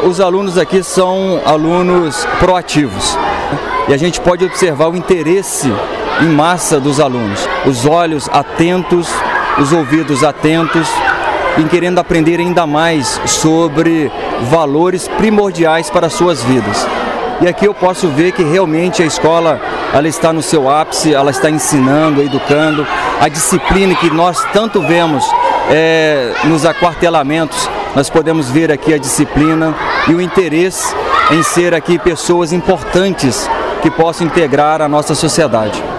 Os alunos aqui são alunos proativos e a gente pode observar o interesse em massa dos alunos. Os olhos atentos, os ouvidos atentos, em querendo aprender ainda mais sobre valores primordiais para as suas vidas. E aqui eu posso ver que realmente a escola ela está no seu ápice, ela está ensinando, educando. A disciplina que nós tanto vemos nos aquartelamentos, nós podemos ver aqui a disciplina e o interesse em ser aqui pessoas importantes que possam integrar a nossa sociedade.